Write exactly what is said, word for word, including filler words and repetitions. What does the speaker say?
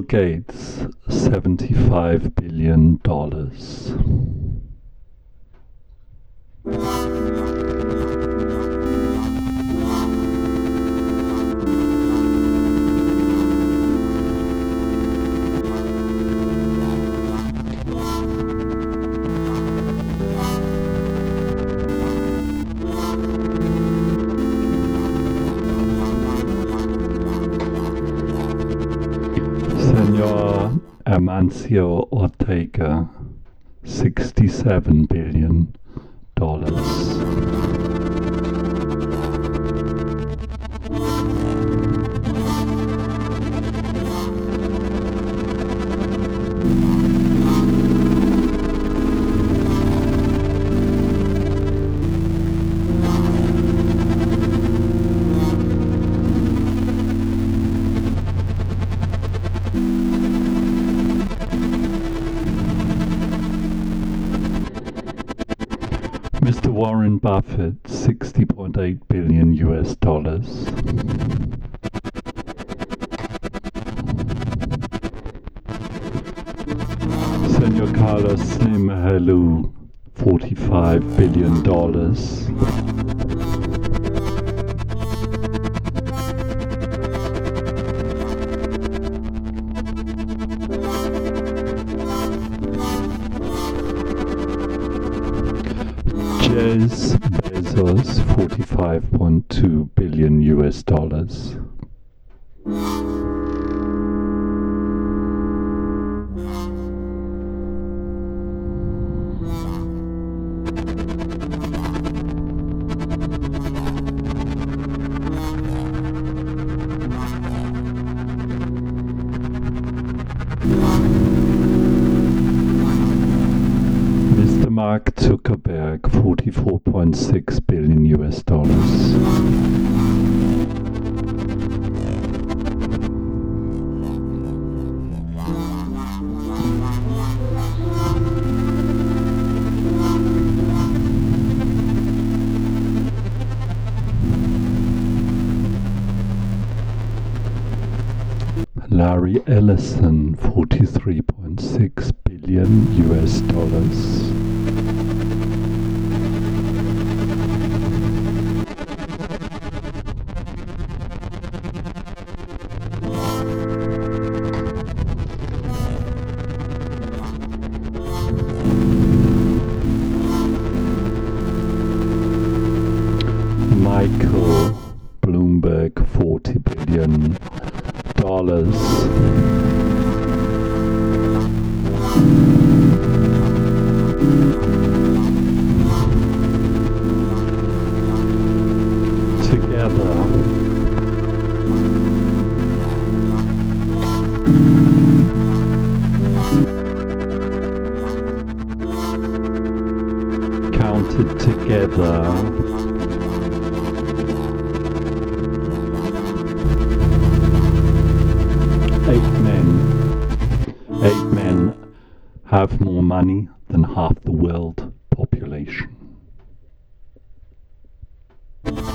Gates, seventy-five billion dollars. Senor Amancio Ortega, sixty-seven billion dollars. Mister Warren Buffett, sixty point eight billion U S dollars. Senor Carlos Slim Helou, forty-five billion dollars. Jez Bezos, forty-five point two billion U S dollars. Mister Mark Zuckerberg, forty-four point six billion U S dollars. Larry Ellison, forty-three point six billion U S dollars. Michael Bloomberg, forty billion dollars. Together, counted together, eight men, eight men have more money than half the world population.